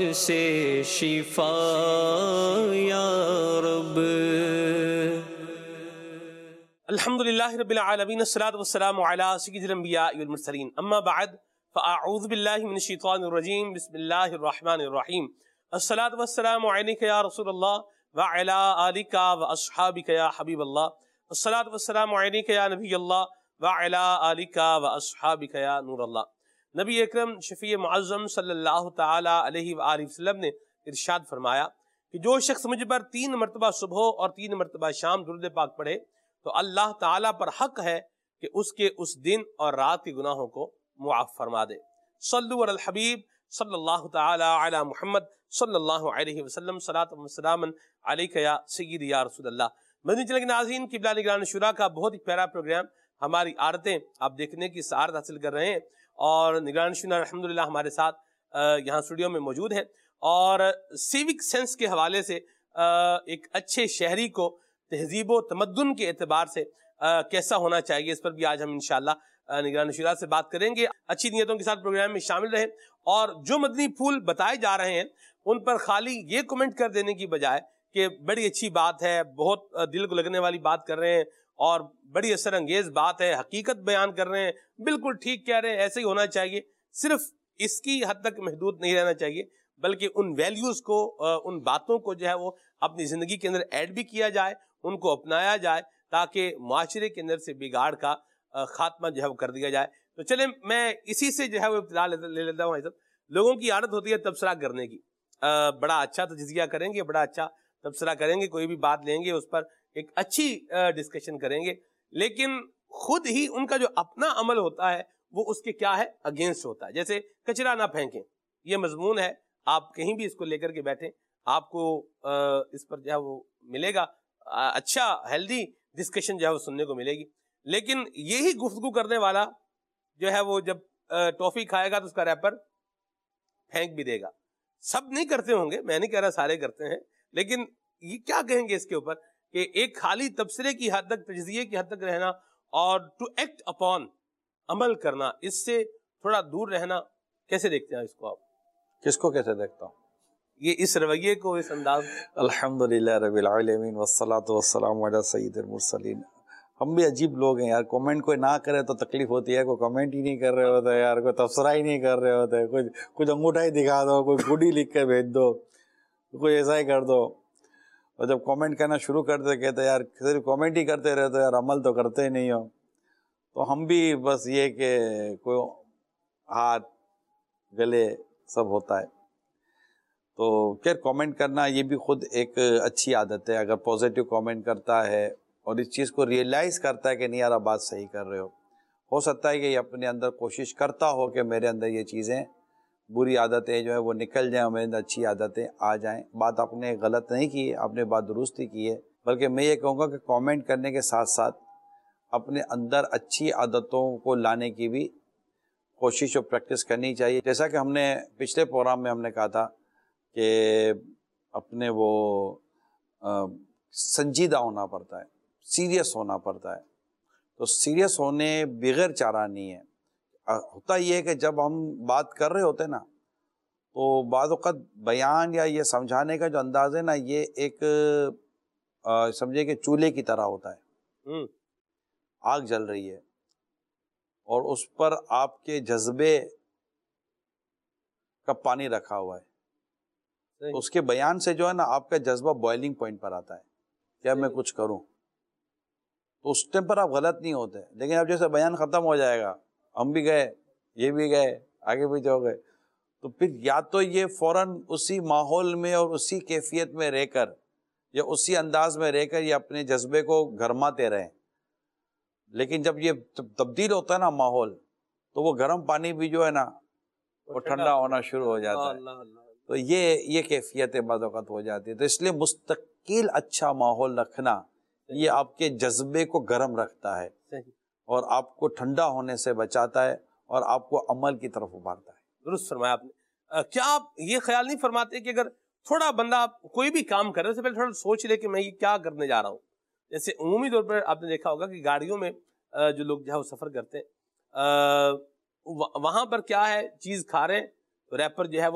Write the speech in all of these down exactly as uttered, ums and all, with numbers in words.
سے شفا یا رب۔ الحمدللہ رب العالمین، الصلاۃ والسلام علی سید الانبیاء والمرسلین، اما بعد فاعوذ باللہ من الشیطان الرجیم، بسم اللہ الرحمن الرحیم۔ الصلاۃ والسلام علیک یا رسول اللہ وعلی آلک واصحابک یا حبیب اللہ، الصلاۃ والسلام علیک یا نبی اللہ وعلی آلک واصحابک یا نور اللہ۔ نبی اکرم شفیع معظم صلی اللہ تعالی علیہ وآلہ وسلم نے ارشاد فرمایا کہ جو شخص مجھ پر تین مرتبہ صبح اور تین مرتبہ شام درود پاک پڑھے تو اللہ تعالیٰ پر حق ہے کہ اس کے اس دن اور رات کے گناہوں کو معاف فرما دے۔ صلو علی الحبیب صلی اللہ تعالی علی محمد صلی اللہ علیہ وسلم، صلاۃ و سلام علیک یا سید یا رسول اللہ۔ مدنی چینل کے ناظرین، قبلہ نگران شورا کا بہت ہی پیارا پروگرام ہماری عادتیں آپ دیکھنے کی سعادت حاصل کر رہے ہیں، اور نگران شورا الحمدللہ ہمارے ساتھ یہاں اسٹوڈیو میں موجود ہیں، اور سیوک سینس کے حوالے سے ایک اچھے شہری کو تہذیب و تمدن کے اعتبار سے کیسا ہونا چاہیے، اس پر بھی آج ہم انشاءاللہ نگران شورا سے بات کریں گے۔ اچھی نیتوں کے ساتھ پروگرام میں شامل رہیں، اور جو مدنی پھول بتائے جا رہے ہیں ان پر خالی یہ کمنٹ کر دینے کی بجائے کہ بڑی اچھی بات ہے، بہت دل کو لگنے والی بات کر رہے ہیں اور بڑی اثر انگیز بات ہے، حقیقت بیان کر رہے ہیں، بالکل ٹھیک کہہ رہے ہیں، ایسے ہی ہونا چاہیے، صرف اس کی حد تک محدود نہیں رہنا چاہیے، بلکہ ان ویلیوز کو، ان باتوں کو جو ہے وہ اپنی زندگی کے اندر ایڈ بھی کیا جائے، ان کو اپنایا جائے، تاکہ معاشرے کے اندر سے بگاڑ کا خاتمہ جو ہے وہ کر دیا جائے۔ تو چلیں میں اسی سے جو ہے وہ ابتدا لے لیتا ہوں۔ لوگوں کی عادت ہوتی ہے تبصرہ کرنے کی، بڑا اچھا تجزیہ کریں گے، بڑا اچھا تبصرہ کریں گے، کوئی بھی بات لیں گے اس پر ایک اچھی ڈسکشن کریں گے، لیکن خود ہی ان کا جو اپنا عمل ہوتا ہے وہ اس کے کیا ہے، اگینسٹ ہوتا ہے۔ جیسے کچرا نہ پھینکیں، یہ مضمون ہے، آپ کہیں بھی اس کو لے کر کے بیٹھیں، آپ کو اس پر جو ہے وہ ملے گا اچھا ہیلدی ڈسکشن جو ہے وہ سننے کو ملے گی۔ لیکن یہی گفتگو کرنے والا جو ہے وہ جب ٹافی کھائے گا تو اس کا ریپر پھینک بھی دے گا۔ سب نہیں کرتے ہوں گے، میں نہیں کہہ رہا سارے کرتے ہیں، لیکن یہ کیا کہیں گے اس کے اوپر کہ ایک خالی تبصرے کی حد تک، تجزیے کی حد تک رہنا اور ٹو ایکٹ اپون، عمل کرنا، اس سے تھوڑا دور رہنا، کیسے دیکھتے ہیں اس کو آپ؟ کس کو کیسے دیکھتا ہوں؟ یہ اس رویے کو، اس انداز۔ الحمدللہ رب العالمین والصلاة والسلام علی سید المرسلین۔ ہم بھی عجیب لوگ ہیں یار، کومنٹ کوئی نہ کرے تو تکلیف ہوتی ہے، کوئی کمنٹ ہی نہیں کر رہے ہوتے یار، کوئی تبصرہ ہی نہیں کر رہے ہوتے، کچھ کچھ انگوٹھا ہی دکھا دو، کوئی گڈ ہی لکھ کے بھیج دو، کوئی ایسا ہی کر دو، اور جب کامنٹ کرنا شروع کرتے کہتے یار صرف کامنٹ ہی کرتے رہتے یار، عمل تو کرتے ہی نہیں ہو۔ تو ہم بھی بس یہ کہ کوئی ہاتھ گلے سب ہوتا ہے، تو خیر کامنٹ کرنا یہ بھی خود ایک اچھی عادت ہے۔ اگر پازیٹیو کامنٹ کرتا ہے اور اس چیز کو ریئلائز کرتا ہے کہ نہیں یار آپ بات صحیح کر رہے ہو، ہو سکتا ہے کہ یہ اپنے اندر کوشش کرتا ہو کہ میرے اندر یہ چیزیں، بری عادتیں جو ہے وہ نکل جائیں اور میرے اندر اچھی عادتیں آ جائیں۔ بات آپ نے غلط نہیں کی ہے، آپ نے بات درست ہی کی ہے، بلکہ میں یہ کہوں گا کہ کامنٹ کرنے کے ساتھ ساتھ اپنے اندر اچھی عادتوں کو لانے کی بھی کوشش اور پریکٹس کرنی چاہیے۔ جیسا کہ ہم نے پچھلے پروگرام میں ہم نے کہا تھا کہ اپنے وہ سنجیدہ ہونا پڑتا ہے، سیریس ہونا پڑتا ہے، تو سیریس ہونے بغیر چارہ نہیں ہے۔ ہوتا یہ ہے کہ جب ہم بات کر رہے ہوتے ہیں نا، تو بعض اوقات بیان یا یہ سمجھانے کا جو انداز ہے نا، یہ ایک سمجھے کہ چولہے کی طرح ہوتا ہے، آگ جل رہی ہے اور اس پر آپ کے جذبے کا پانی رکھا ہوا ہے، اس کے بیان سے جو ہے نا آپ کا جذبہ بوائلنگ پوائنٹ پر آتا ہے کہ اب میں کچھ کروں، تو اس ٹائم پر آپ غلط نہیں ہوتے۔ لیکن اب جیسے بیان ختم ہو جائے گا، ہم بھی گئے، یہ بھی گئے، آگے بھی جاؤ گئے، تو پھر یا تو یہ فوراً اسی ماحول میں اور اسی کیفیت میں رہ کر یا اسی انداز میں رہ کر یہ اپنے جذبے کو گرماتے رہیں، لیکن جب یہ تبدیل ہوتا ہے نا ماحول، تو وہ گرم پانی بھی جو ہے نا وہ ٹھنڈا ہونا شروع ہو جاتا ہے، تو یہ یہ کیفیتیں بعض اوقات ہو جاتی ہے۔ تو اس لیے مستقل اچھا ماحول رکھنا یہ آپ کے جذبے کو گرم رکھتا ہے اور آپ کو ٹھنڈا ہونے سے بچاتا ہے اور آپ کو عمل کی طرف ابھارتا ہے۔ درست فرمایا آپ نے۔ کیا آپ یہ خیال نہیں فرماتے کہ اگر تھوڑا بندہ کوئی بھی کام کر رہے سے پہلے تھوڑا سوچ لے کہ میں یہ کیا کرنے جا رہا ہوں؟ جیسے عمومی طور پر آپ نے دیکھا ہوگا کہ گاڑیوں میں جو لوگ جو ہے وہ سفر کرتے ہیں، وہاں پر کیا ہے، چیز کھا رہے ہیں تو ریپر جو ہے وہ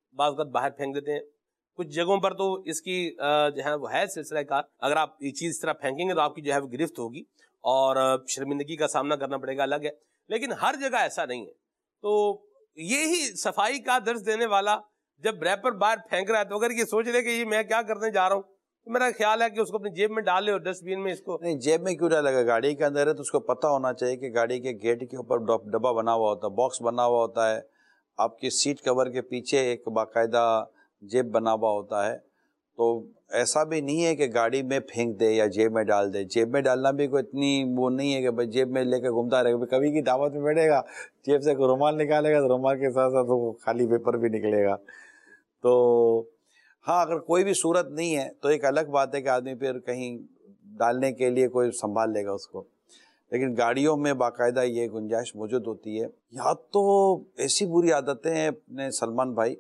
بعض وقت باہر پھینک دیتے ہیں. کچھ جگہوں پر تو اس کی جو ہے وہ ہے سلسلہ کار, اگر آپ یہ چیز اس طرح پھینکیں گے تو آپ کی جو ہے وہ گرفت ہوگی اور شرمندگی کا سامنا کرنا پڑے گا, الگ ہے. لیکن ہر جگہ ایسا نہیں ہے. تو یہی صفائی کا درس دینے والا جب ریپر باہر پھینک رہا ہے تو اگر یہ سوچ رہے کہ یہ میں کیا کرنے جا رہا ہوں, تو میرا خیال ہے کہ اس کو اپنی جیب میں ڈال لے اور ڈسٹ بین میں اس کو. نہیں, جیب میں کیوں ڈالے گا؟ گاڑی کے اندر ہے تو اس کو پتہ ہونا چاہیے کہ گاڑی کے گیٹ کے اوپر ڈبہ بنا ہوا ہوتا ہے, باکس بنا ہوا ہوتا ہے, آپ کی سیٹ کور کے پیچھے ایک باقاعدہ جیب بنا ہوا ہوتا ہے. تو ایسا بھی نہیں ہے کہ گاڑی میں پھینک دے یا جیب میں ڈال دے. جیب میں ڈالنا بھی کوئی اتنی وہ نہیں ہے کہ بھائی جیب میں لے کے گھومتا رہے گا. کبھی کی دعوت میں بیٹھے گا, جیب سے کوئی رومال نکالے گا تو رومال کے ساتھ ساتھ وہ خالی پیپر بھی نکلے گا. تو ہاں, اگر کوئی بھی صورت نہیں ہے تو ایک الگ بات ہے کہ آدمی پھر کہیں ڈالنے کے لیے کوئی سنبھال لے گا اس کو. لیکن گاڑیوں میں باقاعدہ یہ گنجائش موجود ہوتی ہے. یا تو ایسی بری عادتیں ہیں اپنے سلمان بھائی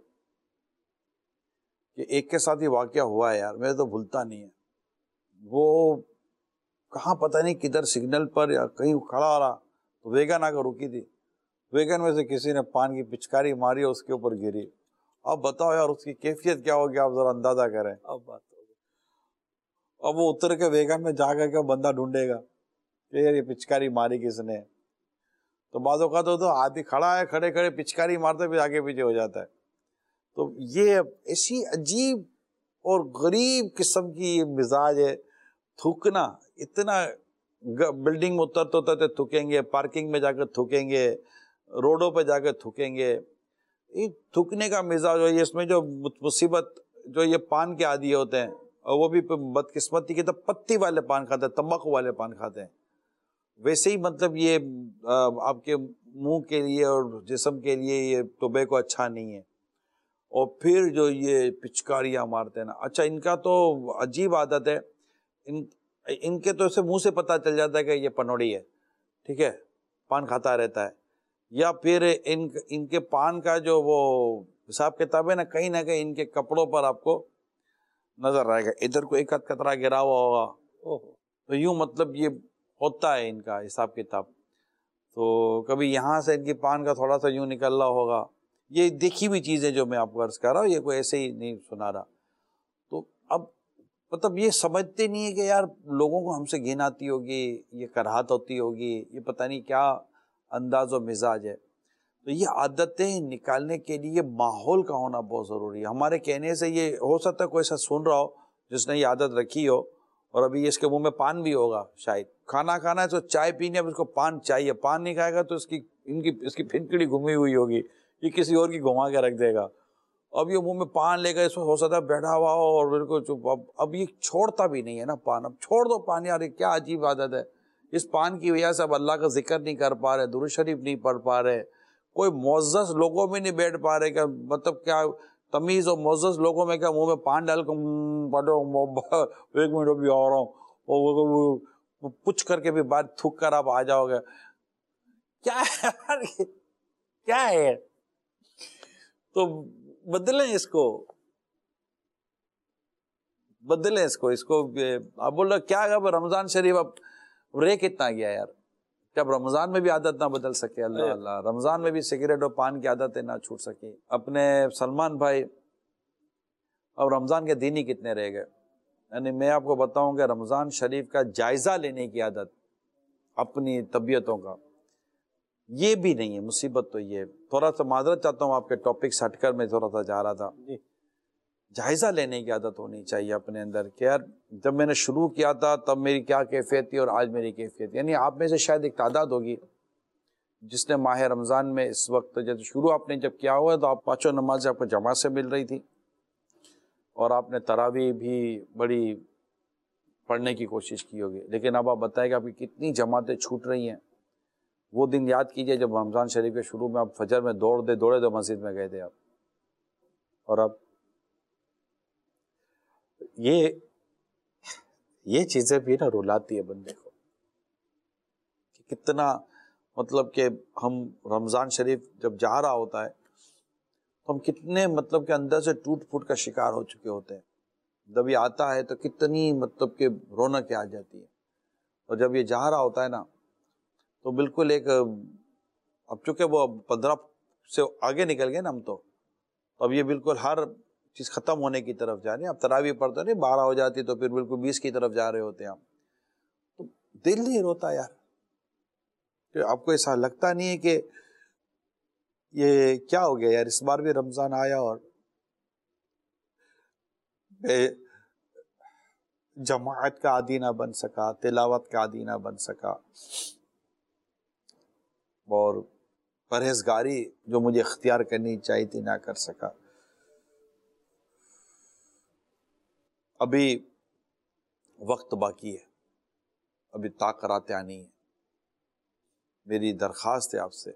کہ ایک کے ساتھ ہی واقعہ ہوا ہے یار, میں تو بھولتا نہیں ہے. وہ کہاں پتہ نہیں کدھر سگنل پر یا کہیں کھڑا رہا تو ویگن آ کر رکی تھی. ویگن میں سے کسی نے پان کی پچکاری ماری اور اس کے اوپر گری. اب بتاؤ یار اس کی کیفیت کیا ہوگی, آپ ذرا اندازہ کریں. اب بات ہوگی. اب وہ اتر کے ویگن میں جا کر کے بندہ ڈھونڈے گا کہ یار یہ پچکاری ماری کس نے. تو بعض اوقات تو آدمی کھڑا ہے, کھڑے کھڑے پچکاری مارتے پھر آگے پیچھے ہو جاتا ہے. تو یہ ایسی عجیب اور غریب قسم کی یہ مزاج ہے. تھوکنا, اتنا بلڈنگ میں اترتے اترتے تھوکیں گے, پارکنگ میں جا کر تھوکیں گے, روڈوں پہ جا کے تھوکیں گے. یہ تھوکنے کا مزاج ہے. اس میں جو مصیبت, جو یہ پان کے عادی ہوتے ہیں اور وہ بھی بدقسمتی کے تو پتی والے پان کھاتے ہیں, تمباکو والے پان کھاتے ہیں. ویسے ہی مطلب یہ آپ کے منہ کے لیے اور جسم کے لیے یہ ٹوبیکو اچھا نہیں ہے. اور پھر جو یہ پچکاریاں مارتے ہیں نا, اچھا ان کا تو عجیب عادت ہے, ان ان کے تو اسے منہ سے پتہ چل جاتا ہے کہ یہ پنوڑی ہے, ٹھیک ہے, پان کھاتا رہتا ہے. یا پھر ان ان کے پان کا جو وہ حساب کتاب ہے نا, کہیں نہ کہیں ان کے کپڑوں پر آپ کو نظر آئے گا. ادھر کو ایک قطرہ گرا ہوا ہوگا, تو یوں مطلب یہ ہوتا ہے ان کا حساب کتاب. تو کبھی یہاں سے ان کی پان کا تھوڑا سا یوں نکل رہا ہوگا. یہ دیکھی ہوئی چیزیں جو میں آپ کو عرض کر رہا ہوں, یہ کوئی ایسے ہی نہیں سنا رہا. تو اب مطلب یہ سمجھتے نہیں ہے کہ یار لوگوں کو ہم سے گھن آتی ہوگی, یہ کراہت ہوتی ہوگی, یہ پتہ نہیں کیا انداز و مزاج ہے. تو یہ عادتیں نکالنے کے لیے ماحول کا ہونا بہت ضروری ہے. ہمارے کہنے سے یہ ہو سکتا ہے کوئی ایسا سن رہا ہو جس نے یہ عادت رکھی ہو اور ابھی اس کے منہ میں پان بھی ہوگا. شاید کھانا کھانا ہے تو چائے پینی ہے, اب اس کو پان چاہیے, پان نہیں کھائے گا تو اس کی ان کی اس کی پھنکڑی گھمی ہوئی ہوگی, یہ کسی اور کی گھما کے رکھ دے گا. اب یہ منہ میں پان لے گا, اس کو ہو سکتا ہے بیٹھا ہوا ہو اور بالکل چپ. اب اب یہ چھوڑتا بھی نہیں ہے نا پان. اب چھوڑ دو پان یار, یہ کیا عجیب عادت ہے. اس پان کی وجہ سے اب اللہ کا ذکر نہیں کر پا رہے, درود شریف نہیں پڑھ پا رہے, کوئی معزز لوگوں میں نہیں بیٹھ پا رہے. کہ مطلب کیا تمیز اور معزز لوگوں میں کیا منہ میں پان ڈال کر پڑھو ایک منٹ بھی آ رہا ہوں, اور پوچھ کر کے بھی بات تھوک کر آپ آ جاؤ گے. کیا ہے کیا ہے؟ تو بدلیں اس کو, بدلیں اس کو اس کو آپ بول رہے کیا ہے رمضان شریف اب رے کتنا گیا یار. جب رمضان میں بھی عادت نہ بدل سکے, اللہ اللہ, رمضان میں بھی سگریٹ اور پان کی عادتیں نہ چھوٹ سکے. اپنے سلمان بھائی اب رمضان کے دن ہی کتنے رہ گئے. یعنی میں آپ کو بتاؤں کہ رمضان شریف کا جائزہ لینے کی عادت اپنی طبیعتوں کا یہ بھی نہیں ہے. مصیبت تو یہ, تھوڑا سا معذرت چاہتا ہوں آپ کے ٹاپک سے ہٹ کر میں تھوڑا سا جا رہا تھا. جائزہ لینے کی عادت ہونی چاہیے اپنے اندر کہ یار جب میں نے شروع کیا تھا تب میری کیا کیفیت تھی اور آج میری کیفیت. یعنی آپ میں سے شاید ایک تعداد ہوگی جس نے ماہ رمضان میں اس وقت جب شروع آپ نے جب کیا ہوا ہے تو آپ پانچوں نمازیں آپ کو جماعت سے مل رہی تھی اور آپ نے تراویح بھی بڑی پڑھنے کی کوشش کی ہوگی. لیکن اب آپ بتائیں کہ آپ کی کتنی جماعتیں چھوٹ رہی ہیں. وہ دن یاد کیجئے جب رمضان شریف کے شروع میں آپ فجر میں دوڑ دے دوڑے دو مسجد میں گئے تھے آپ, اور اب یہ یہ چیزیں بھی نا رلاتی ہے بندے کو کہ کتنا مطلب کہ ہم رمضان شریف جب جا رہا ہوتا ہے تو ہم کتنے مطلب کہ اندر سے ٹوٹ پھوٹ کا شکار ہو چکے ہوتے ہیں. جب یہ آتا ہے تو کتنی مطلب کہ رونقیں آ جاتی ہے, اور جب یہ جا رہا ہوتا ہے نا تو بالکل ایک, اب چونکہ وہ پندرہ سے آگے نکل گئے نا ہم, تو تو اب یہ بالکل ہر چیز ختم ہونے کی طرف جا رہے ہیں. اب تراویح پڑھتے نہیں بارہ ہو جاتی تو پھر بالکل بیس کی طرف جا رہے ہوتے ہیں ہم. تو دل نہیں روتا یار؟ کہ آپ کو ایسا لگتا نہیں ہے کہ یہ کیا ہو گیا یار، اس بار بھی رمضان آیا اور جماعت کا عادی نہ بن سکا، تلاوت کا عادی نہ بن سکا، اور پرہیزگاری جو مجھے اختیار کرنی چاہیے تھی نہ کر سکا. ابھی وقت باقی ہے، ابھی طاقت آنی ہے. میری درخواست ہے آپ سے،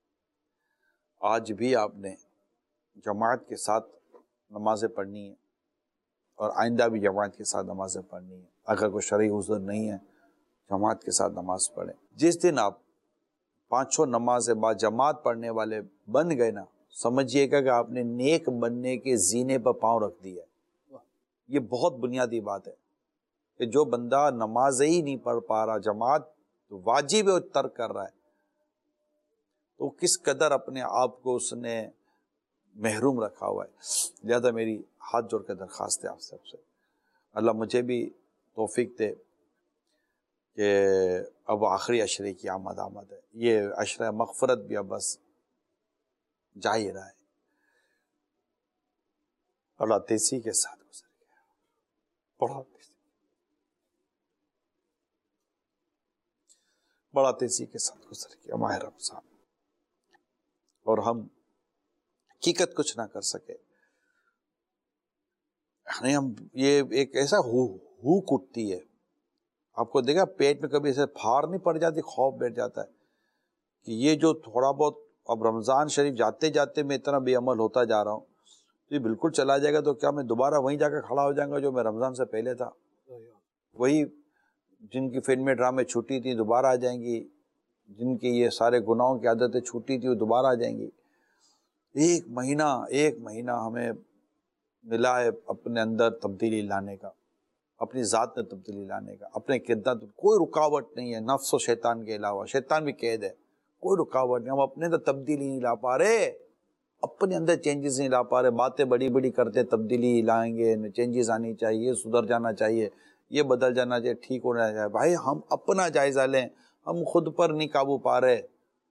آج بھی آپ نے جماعت کے ساتھ نمازیں پڑھنی ہے اور آئندہ بھی جماعت کے ساتھ نمازیں پڑھنی ہے. اگر کوئی شرعی عذر نہیں ہے جماعت کے ساتھ نماز پڑھیں. جس دن آپ پانچوں نمازیں با جماعت پڑھنے والے بن گئے نا، سمجھیے گا کہ آپ نے نیک بننے کے زینے پر پاؤں رکھ دیا ہے. یہ بہت بنیادی بات ہے کہ جو بندہ نماز ہی نہیں پڑھ پا رہا، جماعت واجب ہے ترک کر رہا ہے، تو کس قدر اپنے آپ کو اس نے محروم رکھا ہوا ہے. لہذا میری ہاتھ جوڑ کے درخواست ہے آپ سب سے، اللہ مجھے بھی توفیق دے کہ اب آخری عشرے کی آمد آمد ہے. یہ عشرہ مغفرت بھی اب بس جا ہی رہا ہے. بڑا تیزی کے ساتھ گزر گیا، بڑا تیزی بڑا تیزی کے ساتھ گزر گیا ماہ رمضان، اور ہم حقیقت کچھ نہ کر سکے. یعنی ہم یہ ایک ایسا ہو ہوک اٹھتی ہے، آپ کو دیکھا پیٹ میں کبھی ایسے پھاڑ نہیں پڑ جاتی، خوف بیٹھ جاتا ہے کہ یہ جو تھوڑا بہت اب رمضان شریف جاتے جاتے میں اتنا بے عمل ہوتا جا رہا ہوں، تو یہ بالکل چلا جائے گا تو کیا میں دوبارہ وہیں جا کے کھڑا ہو جاؤں گا جو میں رمضان سے پہلے تھا؟ وہی جن کی فلمیں ڈرامے چھوٹی تھیں دوبارہ آ جائیں گی، جن کی یہ سارے گناہوں کی عادتیں چھوٹی تھی وہ دوبارہ آ جائیں گی. ایک مہینہ ایک مہینہ ہمیں ملا ہے اپنے اندر تبدیلی لانے کا، اپنی ذات میں تبدیلی لانے کا، اپنے کردار. کوئی رکاوٹ نہیں ہے نفس و شیطان کے علاوہ، شیطان بھی قید ہے، کوئی رکاوٹ نہیں. ہم اپنے اندر تبدیلی نہیں لا پا رہے، اپنے اندر چینجز نہیں لا پا رہے. باتیں بڑی بڑی کرتے تبدیلی لائیں گے، چینجز آنی چاہیے، سدھر جانا چاہیے، یہ بدل جانا چاہیے، ٹھیک ہونا چاہیے. بھائی ہم اپنا جائزہ لیں، ہم خود پر نہیں قابو پا رہے.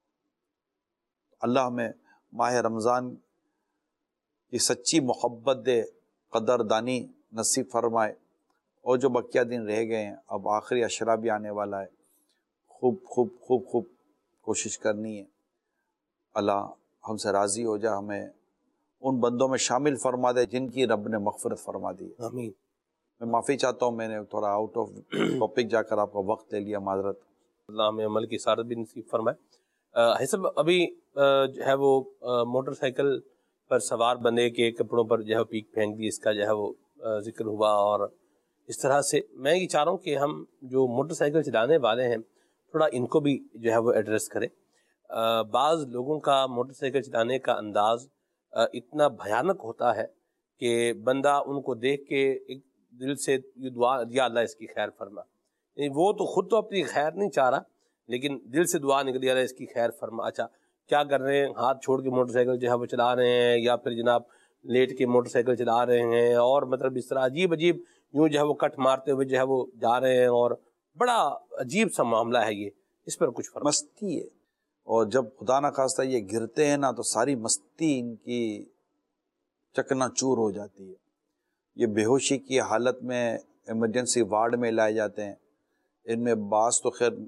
اللہ ہمیں ماہ رمضان کی سچی محبت دے، قدر دانی نصیب فرمائے. اور جو بقیہ دن رہ گئے ہیں، اب آخری عشرہ بھی آنے والا ہے، خوب خوب خوب خوب کوشش کرنی ہے. اللہ ہم سے راضی ہو جا، ہمیں ان بندوں میں شامل فرما دے جن کی رب نے مغفرت فرما دی. آمین. میں معافی چاہتا ہوں، میں نے تھوڑا آؤٹ آف ٹاپک جا کر آپ کا وقت لے لیا، معذرت. اللہ ہمیں عمل کی سعادت بھی نصیب فرمائے. حسب ابھی جو ہے وہ موٹر سائیکل پر سوار بندے کے کپڑوں پر جو ہے پیک پھینک دی، اس کا جو ہے وہ ذکر ہوا. اور اس طرح سے میں یہ چاہ رہا ہوں کہ ہم جو موٹر سائیکل چلانے والے ہیں تھوڑا ان کو بھی جو ہے وہ ایڈریس کریں. بعض لوگوں کا موٹر سائیکل چلانے کا انداز اتنا بھیانک ہوتا ہے کہ بندہ ان کو دیکھ کے ایک دل سے یہ دعا، یا اللہ اس کی خیر فرما. وہ تو خود تو اپنی خیر نہیں چاہ رہا، لیکن دل سے دعا نکلی، یا اللہ اس کی خیر فرما. اچھا کیا کر رہے ہیں؟ ہاتھ چھوڑ کے موٹر سائیکل جو ہے وہ چلا رہے ہیں، یا پھر جناب لیٹ کے موٹر سائیکل چلا رہے ہیں، اور مطلب اس طرح عجیب عجیب یوں جو ہے وہ کٹ مارتے ہوئے جو ہے وہ جا رہے ہیں، اور بڑا عجیب سا معاملہ ہے یہ. اس پر کچھ فرق مستی ہے، اور جب خدا نہ خواستہ یہ گرتے ہیں نا تو ساری مستی ان کی چکنا چور ہو جاتی ہے. یہ بے ہوشی کی حالت میں ایمرجنسی وارڈ میں لائے جاتے ہیں. ان میں بعض تو خیر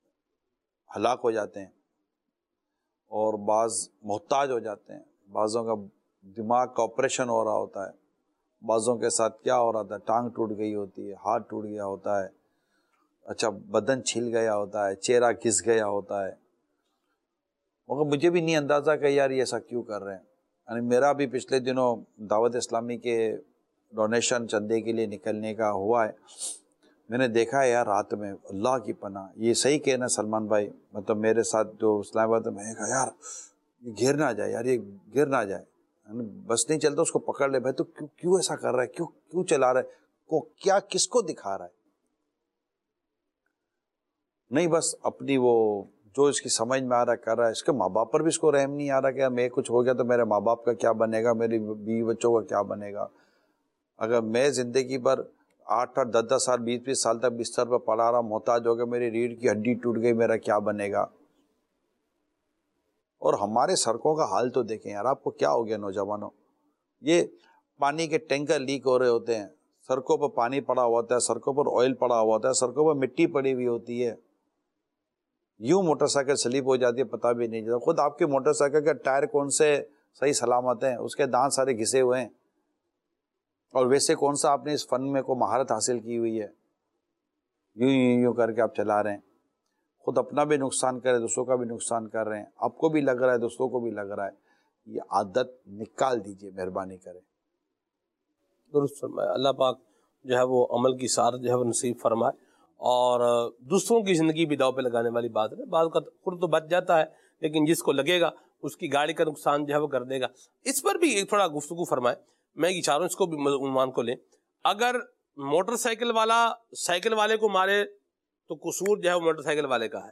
ہلاک ہو جاتے ہیں اور بعض محتاج ہو جاتے ہیں. بعضوں کا دماغ کا آپریشن ہو رہا ہوتا ہے، بعضوں کے ساتھ کیا ہو رہا تھا، ٹانگ ٹوٹ گئی ہوتی ہے، ہاتھ ٹوٹ گیا ہوتا ہے، اچھا بدن چھل گیا ہوتا ہے، چہرہ گھس گیا ہوتا ہے. مگر مجھے بھی نہیں اندازہ کہ یار یہ ایسا کیوں کر رہے ہیں. یعنی میرا بھی پچھلے دنوں دعوت اسلامی کے ڈونیشن چندے کے لیے نکلنے کا ہوا ہے. میں نے دیکھا ہے یار رات میں، اللہ کی پناہ، یہ صحیح کہنا سلمان بھائی، مطلب میرے ساتھ جو اسلام آباد میں، میں کہا یار یہ گر نہ جائے، یار یہ گر نہ جائے، بس نہیں چلتا اس کو پکڑ لے. بھائی تو کیوں کیوں ایسا کر رہا ہے، کیوں کیوں چلا رہا ہے، کو کیا کس کو دکھا رہا ہے؟ نہیں بس اپنی وہ جو اس کی سمجھ میں آ رہا ہے کر رہا ہے. اس کے ماں باپ پر بھی اس کو رحم نہیں آ رہا کہ میں کچھ ہو گیا تو میرے ماں باپ کا کیا بنے گا, میری بیوی بچوں کا کیا بنے گا. اگر میں زندگی پر آٹھ آٹھ دس دس سال بیس بیس سال تک بستر پر پڑا رہا, محتاج ہو گیا, میری ریڑھ کی ہڈی ٹوٹ گئی, میرا کیا بنے گا. اور ہمارے سڑکوں کا حال تو دیکھیں یار, آپ کو کیا ہو گیا نوجوانوں. یہ پانی کے ٹینکر لیک ہو رہے ہوتے ہیں, سڑکوں پر پانی پڑا ہوا ہوتا ہے, سڑکوں پر آئل پڑا ہوا ہوتا ہے, سڑکوں پر مٹی پڑی ہوئی ہوتی ہے, یوں موٹر سائیکل سلپ ہو جاتی ہے پتہ بھی نہیں چلتا. خود آپ کے موٹر سائیکل کے ٹائر کون سے صحیح سلامت ہیں, اس کے دانت سارے گھسے ہوئے ہیں, اور ویسے کون سا آپ نے اس فن میں کوئی مہارت حاصل کی ہوئی ہے, یوں یوں یوں کر کے آپ چلا رہے ہیں. خود اپنا بھی نقصان کر رہے ہیں, دوسروں کا بھی نقصان کر رہے ہیں, آپ کو بھی لگ رہا ہے, دوسروں کو بھی لگ رہا ہے. یہ عادت نکال دیجئے مہربانی کریں. درست فرمایا. اللہ پاک جو ہے وہ عمل کی سعادت جو ہے وہ نصیب فرمائے, اور دوسروں کی زندگی بھی داؤ پہ لگانے والی بات ہے. بعض کا خود تو بچ جاتا ہے, لیکن جس کو لگے گا اس کی گاڑی کا نقصان جو ہے وہ کر دے گا. اس پر بھی ایک تھوڑا گفتگو فرمائے. میں یہ چاہ رہا ہوں اس کو بھی عنوان کو لیں. اگر موٹر سائیکل والا سائیکل والے کو مارے تو قصور جو ہے وہ موٹر سائیکل والے کا ہے,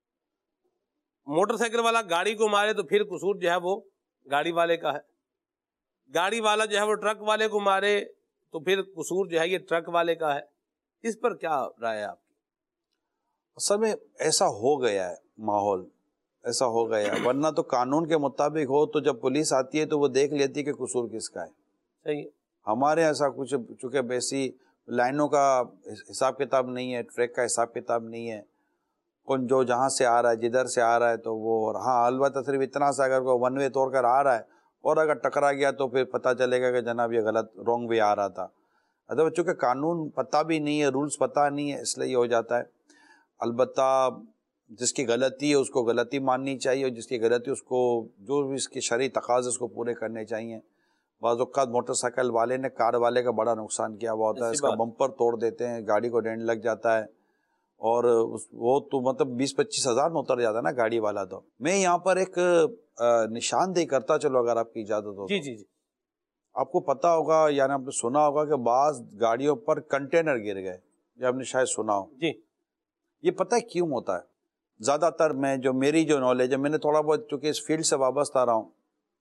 موٹر سائیکل والا گاڑی کو مارے تو پھر قصور جو ہے وہ گاڑی والے کا ہے, گاڑی والا جو ہے وہ ٹرک والے کو مارے تو پھر قصور جو ہے یہ ٹرک والے کا ہے. اس پر کیا رائے ہے آپ کی؟ اصل میں ایسا ہو گیا ہے, ماحول ایسا ہو گیا ہے, ورنہ تو قانون کے مطابق ہو تو جب پولیس آتی ہے تو وہ دیکھ لیتی ہے کہ قصور کس کا ہے. صحیح. ہمارے ایسا کچھ, چونکہ بیسی لائنوں کا حساب کتاب نہیں ہے, ٹریک کا حساب کتاب نہیں ہے, کون جو جہاں سے آ رہا ہے جدھر سے آ رہا ہے تو وہ, ہاں البتہ صرف اتنا سا اگر کوئی ون وے توڑ کر آ رہا ہے اور اگر ٹکرا گیا تو پھر پتہ چلے گا کہ جناب یہ غلط رانگ وے آ رہا تھا. ادھر چونکہ قانون پتہ بھی نہیں ہے, رولز پتہ نہیں ہے, اس لیے یہ ہو جاتا ہے. البتہ جس کی غلطی ہے اس کو غلطی ماننی چاہیے, اور جس کی غلطی اس کو جو بھی اس کی شرعی تقاضے اس کو پورے کرنے چاہیے. بعض اوقات موٹر سائیکل والے نے کار والے کا بڑا نقصان کیا ہوا ہوتا ہے, اس کا بمپر توڑ دیتے ہیں, گاڑی کو ڈینٹ لگ جاتا ہے, اور وہ تو مطلب بیس پچیس ہزار میں اتر جاتا ہے نا گاڑی والا. تو میں یہاں پر ایک نشاندہی کرتا چلو اگر آپ کی اجازت ہو. جی جی جی. آپ کو پتا ہوگا یعنی آپ نے سنا ہوگا کہ بعض گاڑیوں پر کنٹینر گر گئے, یہ آپ نے شاید سنا ہو. جی. یہ پتہ ہے کیوں ہوتا ہے؟ زیادہ تر میں جو میری جو نالج ہے, میں نے تھوڑا بہت چونکہ اس فیلڈ سے وابستہ رہا ہوں,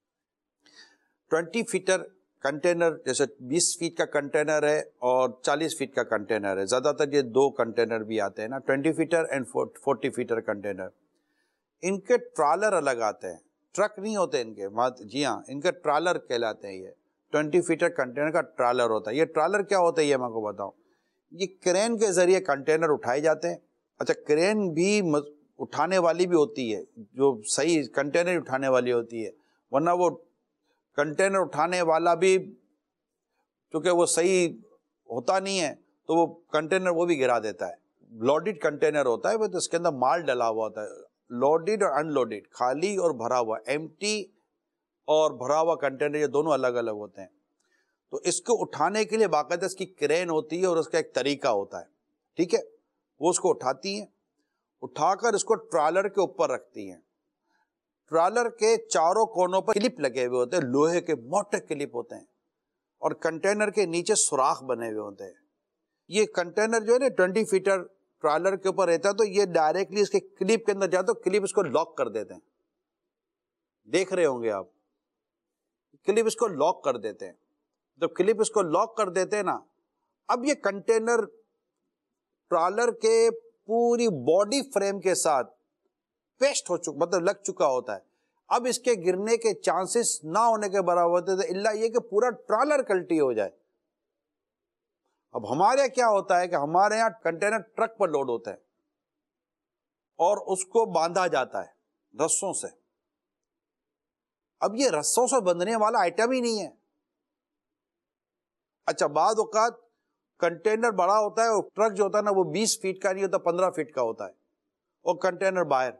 ٹوینٹی فیٹر کنٹینر, جیسے بیس فیٹ کا کنٹینر ہے اور چالیس فیٹ کا کنٹینر ہے, زیادہ تر یہ دو کنٹینر بھی آتے ہیں نا, twenty footer and forty footer container. ان کے ٹرالر الگ آتے ہیں, ٹرک نہیں ہوتے ان کے, جی ہاں ان کے ٹرالر کہلاتے ہیں. یہ ٹوینٹی فیٹر کنٹینر کا ٹرالر ہوتا ہے. یہ ٹرالر کیا ہوتا ہے یہ میں کو بتاؤں. یہ کرین کے ذریعے کنٹینر اٹھائے جاتے ہیں. اچھا, کرین بھی اٹھانے والی بھی ہوتی ہے جو صحیح کنٹینر اٹھانے والی ہوتی ہے, ورنہ وہ کنٹینر اٹھانے والا بھی چونکہ وہ صحیح ہوتا نہیں ہے تو وہ کنٹینر وہ بھی گرا دیتا ہے. لوڈڈ کنٹینر ہوتا ہے, تو اس کے اندر مال ڈلا ہوا ہوتا ہے. لوڈڈ اور ان لوڈڈ, خالی اور بھرا ہوا, ایمٹی اور بھرا ہوا کنٹینر, یہ دونوں الگ الگ ہوتے ہیں. تو اس کو اٹھانے کے لیے باقاعدہ اس کی کرین ہوتی ہے اور اس کا ایک طریقہ ہوتا ہے, ٹھیک ہے. وہ اس کو اٹھاتی ہیں, اٹھا کر اس کو ٹرالر کے اوپر رکھتی ہیں. ٹرالر کے چاروں کونوں پر کلپ لگے ہوئے ہوتے ہیں, لوہے کے موٹے کلپ ہوتے ہیں, اور کنٹینر کے نیچے سوراخ بنے ہوئے ہوتے ہیں. یہ کنٹینر جو ہے نا ٹوینٹی فیٹر ٹرالر کے اوپر رہتا ہے, تو یہ ڈائریکٹلی اس کے کلپ کے اندر جاتا ہے, کلپ اس کو لاک کر دیتے ہیں. دیکھ رہے ہوں گے آپ, کلپ اس کو لاک کر دیتے ہیں. جب کلپ اس کو لاک کر دیتے ہیں نا, اب یہ کنٹینر ٹرالر کے پوری باڈی فریم کے ساتھ پیسٹ ہو چکا, مطلب لگ چکا ہوتا ہے. اب اس کے گرنے کے چانسز نہ ہونے کے برابر ہوتے تھے, الا یہ کہ پورا ٹرالر کلٹی ہو جائے. اب ہمارے کیا ہوتا ہے کہ ہمارے یہاں کنٹینر ٹرک پر لوڈ ہوتا ہے اور اس کو باندھا جاتا ہے رسوں سے. اب یہ رسوں سے بندھنے والا آئٹم ہی نہیں ہے. اچھا, بعض اوقات کنٹینر بڑا ہوتا ہے اور ٹرک جو ہوتا ہے نا وہ بیس فیٹ کا نہیں ہوتا, پندرہ فیٹ کا ہوتا ہے, اور کنٹینر باہر.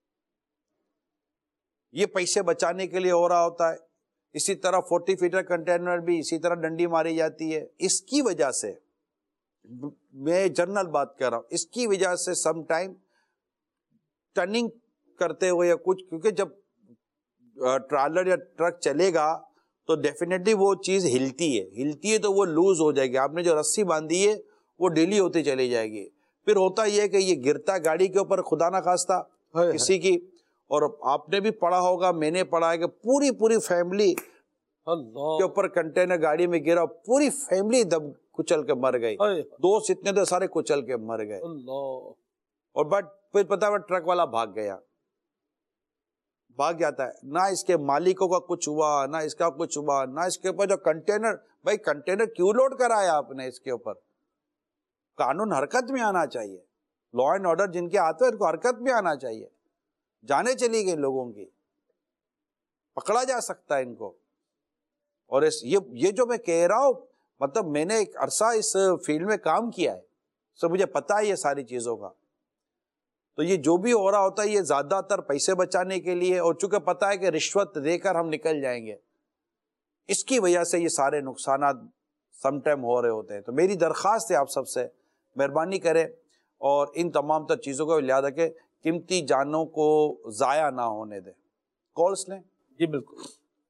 یہ پیسے بچانے کے لیے ہو رہا ہوتا ہے. اسی طرح فورٹی فیٹر کنٹینر بھی اسی طرح ڈنڈی ماری جاتی ہے. اس کی وجہ سے, میں جنرل بات کر رہا ہوں, اس کی وجہ سے سم ٹائم ٹرننگ کرتے ہوئے یا کچھ, کیونکہ جب ٹرالر یا ٹرک چلے گا تو ڈیفینیٹلی وہ چیز ہلتی ہے, ہلتی ہے تو وہ لوز ہو جائے گی. آپ نے جو رسی باندھی ہے وہ ڈھیلی ہوتی چلی جائے گی. پھر ہوتا یہ کہ یہ گرتا گاڑی کے اوپر, خدا نہ خواستہ کسی کی. اور آپ نے بھی پڑھا ہوگا, میں نے پڑھا ہے کہ پوری پوری فیملی کے اوپر کنٹینر گاڑی میں گرا, پوری فیملی دب کچل کے مر گئی, دوست اتنے تھے سارے کچل کے مر گئے. اور بٹ پھر پتا ہے ٹرک والا بھاگ گیا, بھاگ جاتا ہے, نہ اس کے مالکوں کا کچھ ہوا, نہ اس کا کچھ ہوا, نہ اس کے اوپر جو کنٹینر, بھائی کنٹینر کیوں لوڈ کرایا آپ نے اس کے اوپر؟ قانون حرکت میں آنا چاہیے, لا اینڈ آرڈر جن کے آتے ہیں ان کو حرکت میں آنا چاہیے. جانے چلی گئی لوگوں کی, پکڑا جا سکتا ہے ان کو. اور اس یہ یہ جو میں کہہ رہا ہوں, مطلب میں نے ایک عرصہ اس فیلڈ میں کام کیا ہے, سو مجھے پتا ہے یہ ساری چیزوں کا. تو یہ جو بھی ہو رہا ہوتا ہے یہ زیادہ تر پیسے بچانے کے لیے, اور چونکہ پتا ہے کہ رشوت دے کر ہم نکل جائیں گے, اس کی وجہ سے یہ سارے نقصانات سم ٹائم ہو رہے ہوتے ہیں. تو میری درخواست ہے آپ سب سے, مہربانی کریں اور ان تمام تر چیزوں کو یاد رکھیں, قیمتی جانوں کو ضائع نہ ہونے دیں. کالس لیں. جی بالکل.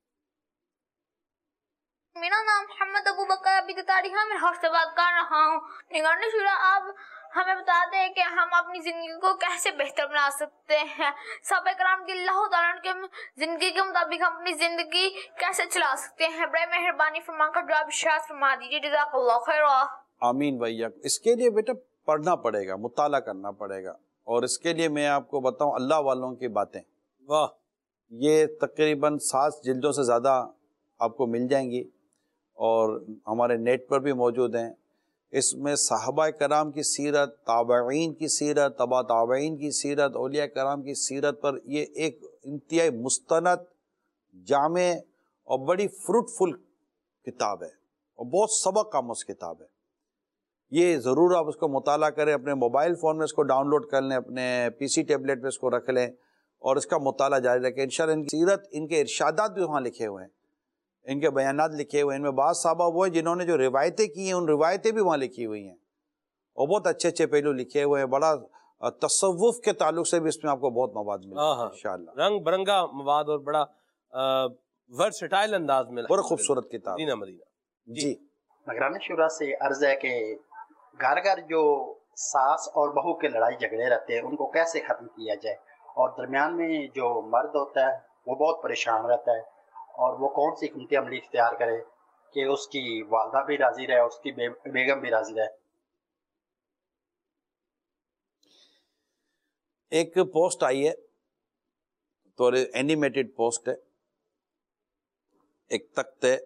میرا نام محمد ابو بکر ابھی تاریخ میں ہاؤس سے بات کر رہا ہوں. نگران شورا, آپ ہمیں بتاتے ہیں کہ ہم اپنی زندگی کو کیسے بہتر بنا سکتے ہیں. صحابہ کرام کی اللہ تعالیٰ کے زندگی کے مطابق ہم اپنی زندگی کیسے چلا سکتے ہیں, برائے مہربانی فرما کر جواب ارشاد فرما دیجیے. جزاک اللہ خیر. آمین بھیا. اس کے لیے بیٹا پڑھنا پڑے گا, مطالعہ کرنا پڑے گا, اور اس کے لیے میں آپ کو بتاؤں اللہ والوں کی باتیں, واہ, یہ تقریباً سات جلدوں سے زیادہ آپ کو مل جائیں گی, اور ہمارے نیٹ پر بھی موجود ہیں. اس میں صحابہ کرام کی سیرت, تابعین کی سیرت, تبا تابعین کی سیرت, اولیاء کرام کی سیرت پر یہ ایک انتہائی مستند, جامع اور بڑی فروٹفل کتاب ہے, اور بہت سبق آموز کتاب ہے. یہ ضرور آپ اس کو مطالعہ کریں, اپنے موبائل فون میں اس کو ڈاؤن لوڈ کر لیں, اپنے پی سی ٹیبلیٹ پہ اس کو رکھ لیں, اور اس کا مطالعہ جاری رکھیں. انشاءاللہ ان کی سیرت, ان کے ارشادات بھی وہاں لکھے ہوئے ہیں, ان کے بیانات لکھے ہوئے ہیں. ان میں بعض صحابہ وہ ہیں جنہوں نے جو روایتیں کی ہیں, ان روایتیں بھی وہاں لکھی ہوئی ہیں, اور بہت اچھے اچھے پہلو لکھے ہوئے ہیں. بڑا تصوف کے تعلق سے بھی اس میں آپ کو بہت مواد ملے گا انشاءاللہ, رنگ برنگا مواد اور بڑا ورسٹائل انداز میں, بڑا خوبصورت کتاب. مدینہ مدینہ. جی نگران شورا سے عرض ہے کہ گھر گھر جو ساس اور بہو کے لڑائی جھگڑے رہتے ہیں ان کو کیسے ختم کیا جائے, اور درمیان میں جو مرد ہوتا ہے وہ بہت پریشان رہتا ہے, اور وہ کون سی حکمت عملی اختیار کرے کہ اس کی والدہ بھی راضی رہے, اس کی بیگم بھی راضی رہے. ایک پوسٹ آئی ہے, تو اینیمیٹڈ پوسٹ ہے, ایک تخت ہے,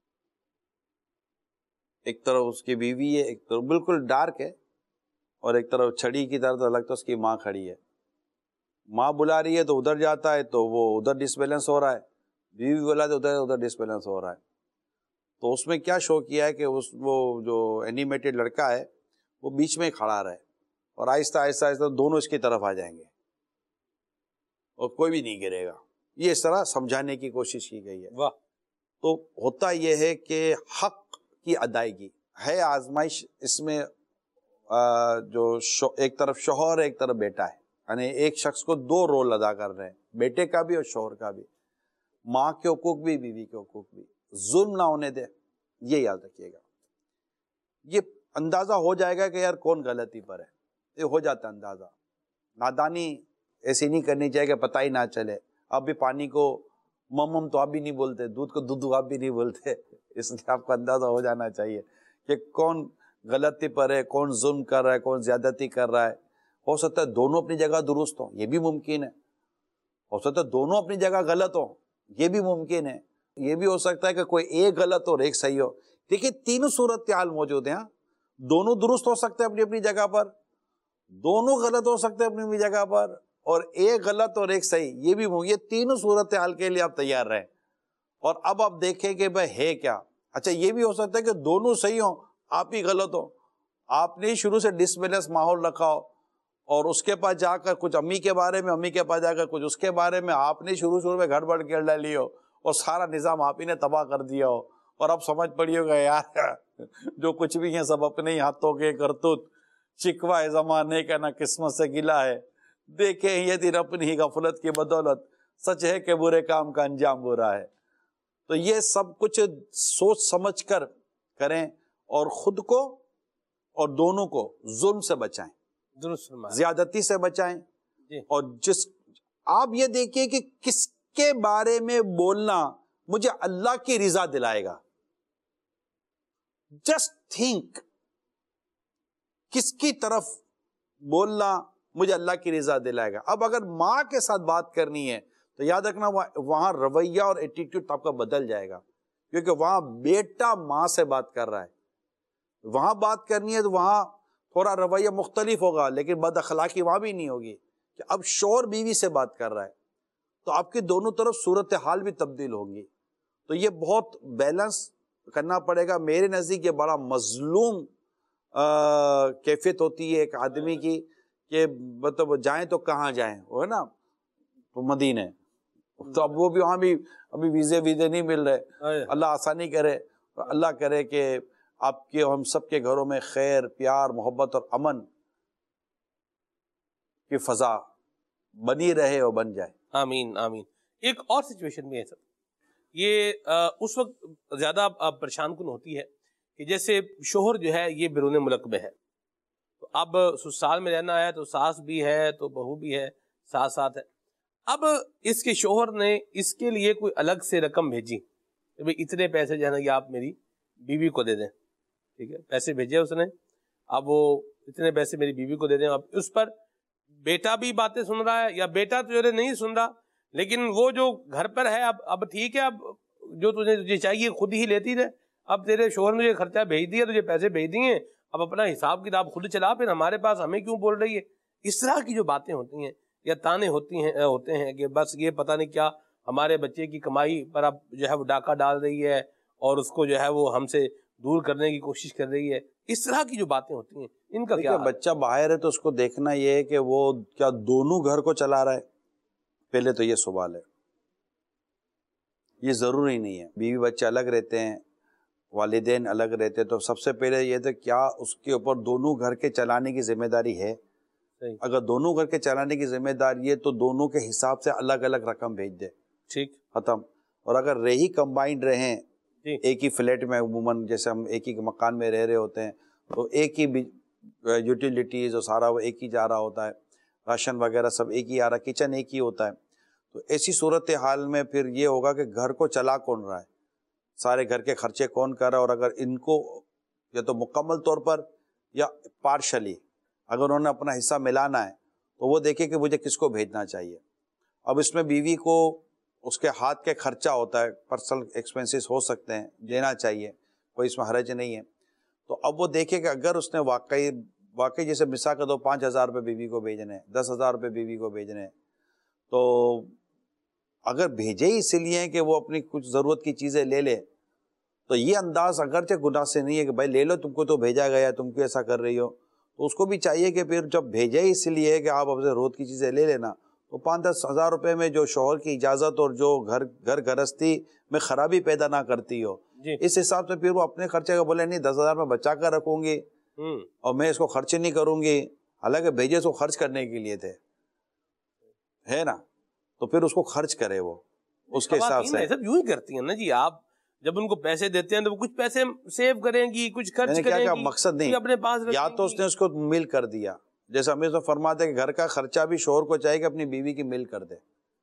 ایک طرف اس کی بیوی ہے, ایک طرف بالکل ڈارک ہے, اور ایک طرف چھڑی کی طرح لگتا ہے اس کی ماں کھڑی ہے. ماں بلا رہی ہے تو ادھر جاتا ہے تو وہ ادھر ڈس بیلنس ہو رہا ہے, بیوی بلا تو ادھر ادھر ڈس بیلنس ہو رہا ہے. تو اس میں کیا شو کیا ہے کہ اس وہ جو اینیمیٹڈ لڑکا ہے وہ بیچ میں کھڑا رہے, اور آہستہ آہستہ آہستہ دونوں اس کی طرف آ جائیں گے, اور کوئی بھی نہیں گرے گا. یہ اس طرح سمجھانے کی کوشش کی گئی ہے. واہ. تو ہوتا یہ ہے کہ حق کی ادائیگی ہے آزمائش اس میں, جو ایک طرف شوہر ہے ایک طرف بیٹا ہے, یعنی ایک شخص کو دو رول ادا کر رہے ہیں, بیٹے کا بھی اور شوہر کا بھی. ماں کے حقوق بھی, بیوی کے حقوق بھی, ظلم نہ ہونے دے, یہ یاد رکھیے گا. یہ اندازہ ہو جائے گا کہ یار کون غلطی پر ہے, یہ ہو جاتا ہے اندازہ. نادانی ایسی نہیں کرنی چاہیے کہ پتہ ہی نہ چلے. اب بھی پانی کو مم مم تو آپ بھی نہیں بولتے, دودھ کو دودھ آپ بھی نہیں بولتے, اس لیے آپ کو اندازہ ہو جانا چاہیے کہ کون غلطی پر ہے, کون ظلم کر رہا ہے, کون زیادتی کر رہا ہے. ہو سکتا ہے دونوں اپنی جگہ درست ہوں, یہ بھی ممکن ہے. ہو سکتا ہے دونوں اپنی جگہ غلط ہوں, یہ بھی ممکن ہے. یہ بھی ہو سکتا ہے کہ کوئی ایک غلط اور ایک صحیح ہو. دیکھیے تینوں صورتحال موجود ہیں. دونوں درست ہو سکتے ہیں اپنی اپنی جگہ پر, دونوں غلط ہو سکتے ہیں اپنی اپنی جگہ پر, اور ایک غلط اور ایک صحیح, یہ بھی یہ تینوں صورتحال کے لیے آپ تیار رہیں. اور اب آپ دیکھیں کہ بھائی ہے کیا. اچھا یہ بھی ہو سکتا ہے کہ دونوں صحیح ہوں, آپ ہی غلط ہو, آپ نے شروع سے ڈس بیلنس ماحول رکھا ہو, اور اس کے پاس جا کر کچھ امی کے بارے میں, امی کے پاس جا کر کچھ اس کے بارے میں آپ نے شروع شروع میں گڑبڑ کر ڈالی ہو, اور سارا نظام آپ ہی نے تباہ کر دیا ہو, اور اب سمجھ پڑی ہوگا یار جو کچھ بھی ہیں سب اپنے ہی ہاتھوں کے کرتوت, شکوہ زمانے کا نہ قسمت سے گلا ہے, دیکھیں یہ دن اپنی ہی غفلت کی بدولت, سچ ہے کہ برے کام کا انجام برا ہے. تو یہ سب کچھ سوچ سمجھ کر کریں, اور خود کو اور دونوں کو ظلم سے بچائیں, درست فرمایا, زیادتی سے بچائیں, اور جس آپ یہ دیکھیے کہ کس کے بارے میں بولنا مجھے اللہ کی رضا دلائے گا. جسٹ تھنک کس کی طرف بولنا مجھے اللہ کی رضا دلائے گا. اب اگر ماں کے ساتھ بات کرنی ہے تو یاد رکھنا وہاں رویہ اور ایٹیٹیوڈ آپ کا بدل جائے گا, کیونکہ وہاں بیٹا ماں سے بات کر رہا ہے. وہاں بات کرنی ہے تو وہاں تھوڑا رویہ مختلف ہوگا, لیکن بد اخلاقی وہاں بھی نہیں ہوگی کہ اب شوہر بیوی سے بات کر رہا ہے, تو آپ کی دونوں طرف صورتحال بھی تبدیل ہوگی. تو یہ بہت بیلنس کرنا پڑے گا. میرے نزدیک یہ بڑا مظلوم کیفیت ہوتی ہے ایک آدمی کی کہ مطلب جائیں تو کہاں جائیں, وہ ہے نا تو مدینے, تو اب وہ بھی وہاں بھی ابھی ویزے ویزے نہیں مل رہے. اللہ آسانی کرے, اللہ کرے کہ آپ کے ہم سب کے گھروں میں خیر, پیار, محبت اور امن کی فضا بنی رہے اور بن جائے. آمین آمین. ایک اور سچویشن بھی ہے سر, یہ اس وقت زیادہ پریشان کن ہوتی ہے کہ جیسے شوہر جو ہے یہ بیرون ملک میں ہے, تو اب سسرال میں رہنا ہے تو ساس بھی ہے تو بہو بھی ہے ساتھ ساتھ ہے. اب اس کے شوہر نے اس کے لیے کوئی الگ سے رقم بھیجی کہ بھئی اتنے پیسے جو ہے نا یہ آپ میری بیوی کو دے دیں, ٹھیک ہے, پیسے بھیجے اس نے, اب وہ اتنے پیسے میری بیوی کو دے دیں. اب اس پر بیٹا بھی باتیں سن رہا ہے, یا بیٹا تو جو نہیں سن رہا, لیکن وہ جو گھر پر ہے اب اب ٹھیک ہے, اب جو تجھے تجھے چاہیے خود ہی لیتی رہے, اب تیرے شوہر نے یہ خرچہ بھیج دیا, تجھے پیسے بھیج دیے, اب اپنا حساب کتاب خود چلا, پھر ہمارے پاس ہمیں کیوں بول رہی ہے. اس طرح کی جو باتیں ہوتی ہیں یا تانے ہوتی ہیں ہوتے ہیں کہ بس یہ پتہ نہیں کیا ہمارے بچے کی کمائی پر اب جو ہے وہ ڈاکہ ڈال رہی ہے اور اس کو جو ہے وہ ہم سے دور کرنے کی کوشش کر رہی ہے. اس طرح کی جو باتیں ہوتی ہیں ان کا کیا؟ بچہ باہر ہے تو اس کو دیکھنا یہ ہے کہ وہ کیا دونوں گھر کو چلا رہا ہے, پہلے تو یہ سوال ہے. یہ ضروری نہیں ہے, بیوی بچے الگ رہتے ہیں, والدین الگ رہتے, تو سب سے پہلے یہ تھا کیا اس کے اوپر دونوں گھر کے چلانے کی ذمہ داری ہے. اگر دونوں گھر کے چلانے کی ذمہ داری ہے تو دونوں کے حساب سے الگ الگ رقم بھیج دے, ٹھیک, ختم. اور اگر رہی کمبائنڈ رہیں ایک ہی فلیٹ میں, عموماً جیسے ہم ایک ہی مکان میں رہ رہے ہوتے ہیں تو ایک ہی یوٹیلیٹیز اور سارا وہ ایک ہی جا رہا ہوتا ہے, راشن وغیرہ سب ایک ہی آ رہا, کچن ایک ہی ہوتا ہے, تو ایسی صورتحال میں پھر یہ ہوگا کہ گھر کو چلا کون رہا ہے, سارے گھر کے خرچے کون کر رہا ہے. اور اگر ان کو یا تو مکمل طور پر یا پارشلی اگر انہوں نے اپنا حصہ ملانا ہے تو وہ دیکھے کہ مجھے کس کو بھیجنا چاہیے. اب اس میں بیوی کو اس کے ہاتھ کے خرچہ ہوتا ہے, پرسنل ایکسپینسز ہو سکتے ہیں, دینا چاہیے, کوئی اس میں حرج نہیں ہے. تو اب وہ دیکھے کہ اگر اس نے واقعی واقعی جیسے مثال کے دو پانچ ہزار روپے بیوی کو بھیجنے ہیں, دس ہزار روپے بیوی کو بھیجنے ہیں, تو اگر بھیجے ہی اس لیے کہ وہ اپنی کچھ ضرورت کی چیزیں لے لے, تو یہ انداز اگرچہ گناہ سے نہیں ہے کہ بھائی لے لو, تم کو تو بھیجا گیا, تم کیوں ایسا کر رہی ہو. تو اس کو بھی چاہیے کہ پھر جب بھیجے اس لیے کہ آپ اپنے ضرورت کی چیزیں لے لینا, تو پانچ دس ہزار روپے میں جو شوہر کی اجازت اور جو گھر گھر گرہستی میں خرابی پیدا نہ کرتی ہو, جی. اس حساب سے پھر وہ اپنے خرچے کا بولے نہیں دس ہزار میں بچا کر رکھوں گی اور میں اس کو خرچ نہیں کروں گی, حالانکہ بھیجے اس کو خرچ کرنے کے لیے تھے, ہے نا, تو پھر اس کو خرچ کرے وہ اس کے حساب سے. سب یوں ہی کرتی ہیں نا جی, آپ جب ان کو پیسے دیتے ہیں تو وہ کچھ پیسے سیو کریں گی, کچھ خرچ کریں گی, کیا مقصد نہیں اپنے پاس, یا تو اس نے اس کو مل کر دیا, جیسے ہمیں تو فرماتے ہیں کہ گھر کا خرچہ بھی شوہر کو چاہیے کہ اپنی بیوی کی مل کر دے,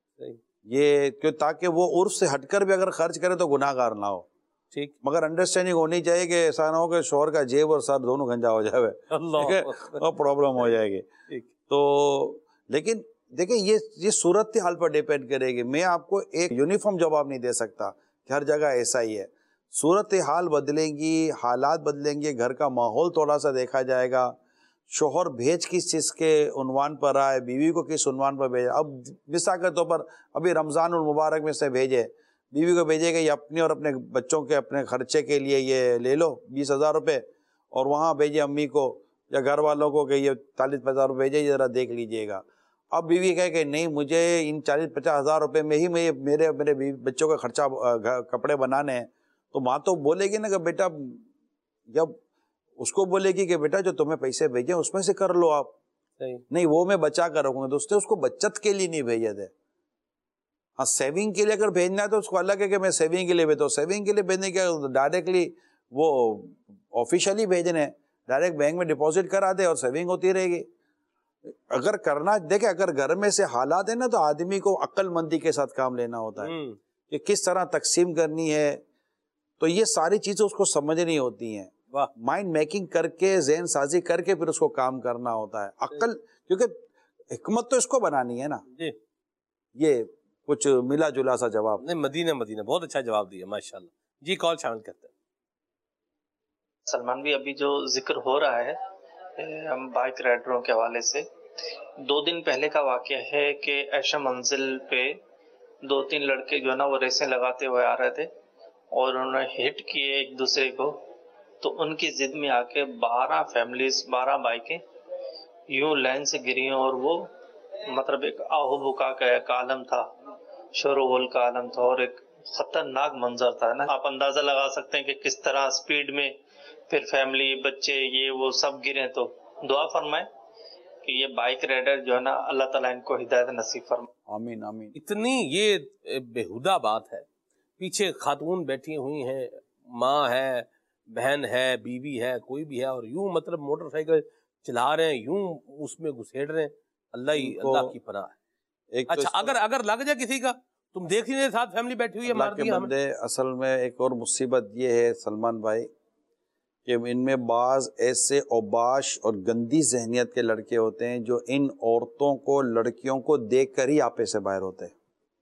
یہ کیوں تاکہ وہ عرف سے ہٹ کر بھی اگر خرچ کرے تو گناہ گار نہ ہو, ٹھیک, مگر انڈرسٹینڈنگ ہونی چاہیے کہ ایسا نہ ہو کہ شوہر کا جیب اور سر دونوں گنجا ہو جائے, اور پرابلم ہو جائے گی. تو لیکن دیکھیں یہ یہ صورت حال پر ڈیپینڈ کرے گی. میں آپ کو ایک یونیفارم جواب نہیں دے سکتا کہ ہر جگہ ایسا ہی ہے. صورت حال بدلیں گی, حالات بدلیں گے, گھر کا ماحول تھوڑا سا دیکھا جائے گا, شوہر بھیج کس چیز کے عنوان پر آئے, بیوی کو کس عنوان پر بھیجے. اب مثال کے طور پر ابھی رمضان المبارک میں سے بھیجے, بیوی کو بھیجے گا یہ اپنے اور اپنے بچوں کے اپنے خرچے کے لیے یہ لے لو بیس ہزار روپے, اور وہاں بھیجے امی کو یا گھر والوں کو کہ یہ چالیس پچاس روپے بھیجے, یہ ذرا دیکھ لیجئے گا. اب بیوی کہے کہ نہیں مجھے ان چالیس پچاس ہزار روپے میں ہی میں میرے میرے بچوں کا خرچہ کپڑے بنانے ہیں, تو ماں تو بولے گی نا کہ بیٹا, جب اس کو بولے گی کہ بیٹا جو تمہیں پیسے بھیجے اس میں سے کر لو آپ, نہیں وہ میں بچا کر رکھوں گا. تو اس نے اس کو بچت کے لیے نہیں بھیجے تھے. ہاں سیونگ کے لیے اگر بھیجنا ہے تو اس کو الگ ہے کہ میں سیونگ کے لیے بھیجتا ہوں. سیونگ کے لیے بھیجنے کے ڈائریکٹلی وہ آفیشلی بھیجنے, ڈائریکٹ بینک میں ڈپازٹ کرا دے اور سیونگ ہوتی رہے گی. اگر کرنا دیکھیں اگر گھر میں سے حالات ہیں نا تو آدمی کو عقل مندی کے ساتھ کام لینا ہوتا ہے کہ کس طرح تقسیم کرنی ہے، تو یہ ساری چیزیں اس کو سمجھنی ہوتی ہیں، مائنڈ میکنگ کر کے ذہن سازی کر کے پھر اس کو کام کرنا ہوتا ہے. عقل کیونکہ حکمت تو اس کو بنانی ہے نا. جی یہ کچھ ملا جلا سا جواب. نہیں مدینہ مدینہ بہت اچھا جواب دیا ماشاءاللہ. جی کال شامل کرتے ہیں. سلمان بھی ابھی جو ذکر ہو رہا ہے ہم بائک رائڈروں کے حوالے سے، دو دن پہلے کا واقعہ ہے کہ ایشا منزل پہ دو تین لڑکے جو ہے نا وہ ریسیں لگاتے ہوئے آ رہے تھے اور انہوں نے ہٹ کیے ایک دوسرے کو، تو ان کی ضد میں آ کے بارہ فیملیز بارہ بائکیں یوں لائن سے گری اور وہ مطلب ایک آہو بکا کا ایک عالم تھا، شور و غل کا عالم تھا اور ایک خطرناک منظر تھا نا. آپ اندازہ لگا سکتے ہیں کہ کس طرح سپیڈ میں پھر فیملی بچے یہ وہ سب گرے. تو دعا فرمائیں کہ یہ بائک رائڈر جو ہے نا اللہ تعالیٰ ان کو ہدایت نصیب فرمائے. آمین آمین. اتنی یہ بےہودہ بات ہے، پیچھے خاتون بیٹھی ہوئی ہیں، ماں ہے، بہن ہے، بیوی ہے، کوئی بھی ہے، اور یوں مطلب موٹر سائیکل چلا رہے ہیں، یوں اس میں گھسیڑ رہے ہیں. اللہ ہی اللہ کی پناہ ہے. اچھا اگر اگر لگ جائے کسی کا، تم دیکھ ہی نہیں ساتھ فیملی بیٹھی ہوئی ہے، مار دیا ہمیں. اصل میں ایک اور مصیبت یہ ہے سلمان بھائی کہ ان میں بعض ایسے اوباش اور گندی ذہنیت کے لڑکے ہوتے ہیں جو ان عورتوں کو لڑکیوں کو دیکھ کر ہی آپے سے باہر ہوتے ہیں.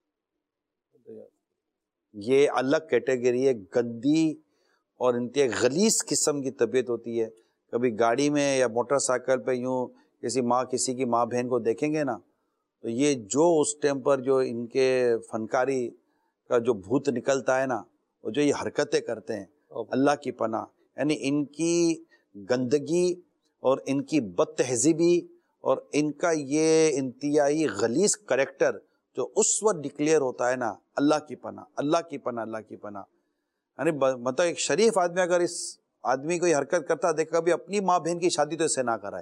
یہ الگ کیٹیگری ہے، گندی اور انتہائی غلیظ قسم کی طبیعت ہوتی ہے. کبھی گاڑی میں یا موٹر سائیکل پہ یوں کسی ماں کسی کی ماں بہن کو دیکھیں گے نا تو یہ جو اس ٹائم پر جو ان کے فنکاری کا جو بھوت نکلتا ہے نا، وہ جو یہ حرکتیں کرتے ہیں اللہ کی پناہ، یعنی ان کی گندگی اور ان کی بد تہذیبی اور ان کا یہ انتہائی غلیظ کریکٹر جو اس وقت ڈکلیئر ہوتا ہے نا، اللہ کی پناہ اللہ کی پناہ اللہ کی پناہ. یعنی مطلب ایک شریف آدمی اگر اس آدمی کو یہ حرکت کرتا دیکھ کبھی اپنی ماں بہن کی شادی تو اسے نہ کرائے.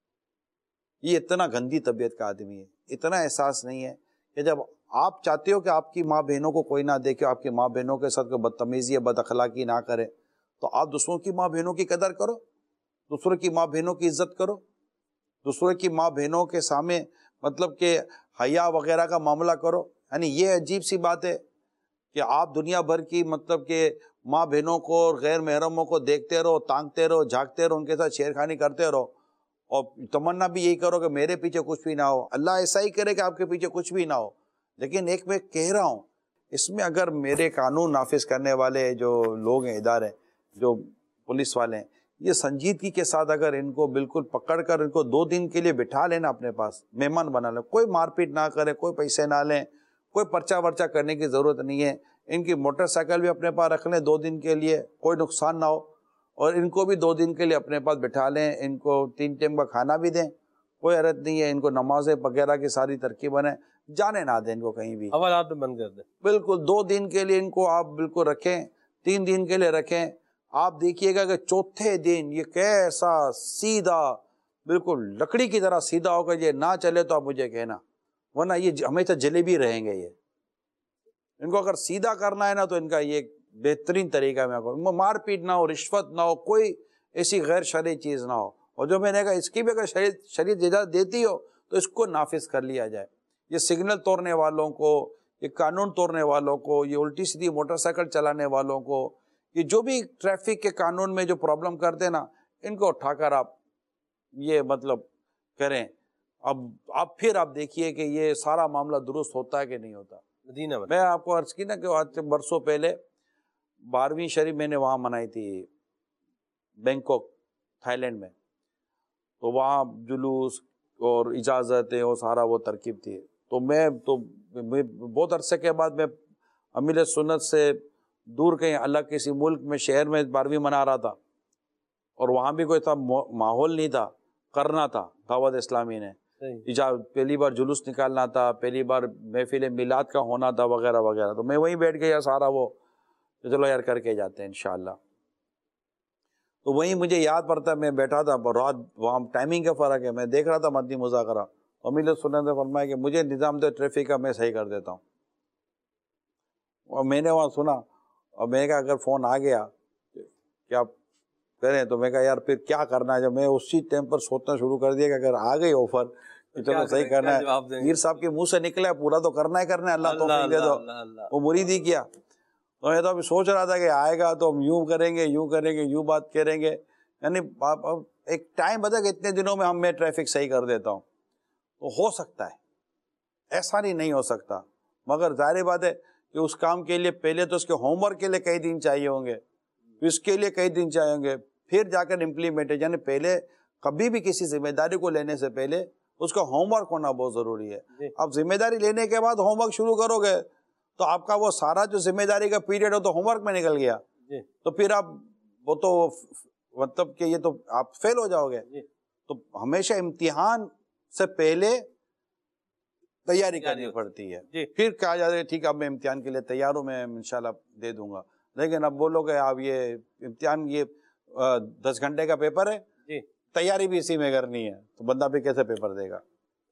یہ اتنا گندی طبیعت کا آدمی ہے، اتنا احساس نہیں ہے کہ جب آپ چاہتے ہو کہ آپ کی ماں بہنوں کو کوئی نہ دیکھے، آپ کی ماں بہنوں کے ساتھ کوئی بدتمیزی یا بد اخلاقی نہ کرے، تو آپ دوسروں کی ماں بہنوں کی قدر کرو، دوسروں کی ماں بہنوں کی عزت کرو، دوسروں کی ماں بہنوں کے سامنے مطلب کہ حیا وغیرہ کا معاملہ کرو. یعنی یہ عجیب سی بات ہے کہ آپ دنیا بھر کی مطلب کہ ماں بہنوں کو اور غیر محرموں کو دیکھتے رہو، تانگتے رہو، جھانکتے رہو، ان کے ساتھ چھیڑخانی کرتے رہو اور تمنا بھی یہی کرو کہ میرے پیچھے کچھ بھی نہ ہو. اللہ ایسا ہی کرے کہ آپ کے پیچھے کچھ بھی نہ ہو. لیکن ایک میں کہہ رہا ہوں، اس میں اگر میرے قانون نافذ کرنے والے جو لوگ ہیں، ادارے جو پولیس والے ہیں، یہ سنجیدگی کے ساتھ اگر ان کو بالکل پکڑ کر ان کو دو دن کے لیے بٹھا لینا اپنے پاس، مہمان بنا لیں، کوئی مار پیٹ نہ کرے، کوئی پیسے نہ لیں، کوئی پرچہ ورچہ کرنے کی ضرورت نہیں ہے. ان کی موٹر سائیکل بھی اپنے پاس رکھ لیں دو دن کے لیے، کوئی نقصان نہ ہو، اور ان کو بھی دو دن کے لیے اپنے پاس بٹھا لیں، ان کو تین ٹائم کا کھانا بھی دیں، کوئی حرج نہیں ہے. ان کو نمازیں وغیرہ کی ساری ترکیب بنیں، جانے نہ دیں ان کو کہیں بھی، حوالات میں بند کر دیں. بالکل دو دن کے لیے ان کو آپ بالکل رکھیں، تین دن کے لیے رکھیں. آپ دیکھیے گا کہ چوتھے دن یہ کیسا سیدھا بالکل لکڑی کی طرح سیدھا ہوگا. یہ نہ چلے تو آپ مجھے کہنا، ورنہ یہ ہمیشہ جلے بھی رہیں گے. یہ ان کو اگر سیدھا کرنا ہے نا تو ان کا یہ بہترین طریقہ ہے، مار پیٹ نہ ہو، رشوت نہ ہو، کوئی ایسی غیر شرعی چیز نہ ہو. اور جو میں نے کہا اس کی بھی اگر شریعت شریعت اجازت دیتی ہو تو اس کو نافذ کر لیا جائے. یہ سگنل توڑنے والوں کو، یہ قانون توڑنے والوں کو، یہ الٹی سیدھی موٹر سائیکل چلانے والوں کو، یہ جو بھی ٹریفک کے قانون میں جو پرابلم کرتے ہیں نا، ان کو اٹھا کر آپ یہ مطلب کریں. اب آپ پھر آپ دیکھیے کہ یہ سارا معاملہ درست ہوتا ہے کہ نہیں ہوتا. مدینہ میں میں آپ کو عرض کی نا کہ آج سے برسوں پہلے بارہویں شریف میں نے وہاں منائی تھی، بینکاک تھائی لینڈ میں. تو وہاں جلوس اور اجازتیں اور سارا وہ ترکیب تھی. تو میں تو میں بہت عرصے کے بعد میں امیر سنت سے دور کہیں الگ کسی ملک میں شہر میں بارہویں منا رہا تھا، اور وہاں بھی کوئی تھا ماحول نہیں تھا، کرنا تھا دعوت اسلامی نے، پہلی بار جلوس نکالنا تھا، پہلی بار محفل میلاد کا ہونا تھا وغیرہ وغیرہ. تو میں وہیں بیٹھ گیا سارا وہ چلو یار کر کے جاتے ہیں انشاءاللہ. تو وہیں مجھے یاد پڑتا ہے، میں بیٹھا تھا رات، وہاں ٹائمنگ کا فرق ہے، میں دیکھ رہا تھا مدنی مذاکرہ. امیر سنت نے فرمایا کہ مجھے نظام دے ٹریفک کا، میں صحیح کر دیتا ہوں. اور میں نے وہاں سنا، اور میں نے کہا اگر فون آ گیا کہ آپ کریں. تو میں کہا یار پھر کیا کرنا ہے. جب میں اسی ٹائم پر سوچنا شروع کر دیا کہ اگر آ گئی آفر چلو صحیح کرنا ہے, میر صاحب کے منہ سے نکلا پورا تو کرنا ہی کرنا ہے, اللہ توفیق دے دو. وہ مرید ہی کیا. تو میں تو ابھی سوچ رہا تھا کہ آئے گا تو ہم یوں کریں گے یوں کریں گے یوں بات کریں گے, یعنی ایک ٹائم بتا کہ اتنے دنوں میں ہم میں ٹریفک صحیح کر دیتا ہوں. تو ہو سکتا ہے, ایسا نہیں نہیں ہو سکتا, مگر ظاہر بات ہے کہ اس کام کے لیے پہلے تو اس کے ہوم ورک کے لیے کئی دن چاہیے ہوں گے, اس کے لیے کئی دن چاہیے ہوں گے, پھر جا کر امپلیمنٹ. یعنی پہلے کبھی بھی کسی ذمہ داری کو لینے سے پہلے اس کا ہوم ورک ہونا بہت ضروری ہے. اب ذمہ داری لینے کے بعد ہوم ورک شروع کرو گے تو آپ کا وہ سارا جو ذمہ داری کا پیریڈ ہے تو ہوم ورک میں نکل گیا, تو پھر آپ وہ تو مطلب کہ یہ تو آپ فیل ہو جاؤ گے. تو ہمیشہ امتحان سے پہلے تیاری کرنی پڑتی ہے. پھر کہا جاتا ہے ٹھیک ہے اب میں امتحان کے لیے تیار ہوں, میں انشاءاللہ دے دوں گا. لیکن اب بولو کہ آپ یہ امتحان یہ دس گھنٹے کا پیپر ہے, تیاری بھی اسی میں کرنی ہے, تو بندہ بھی کیسے پیپر دے گا.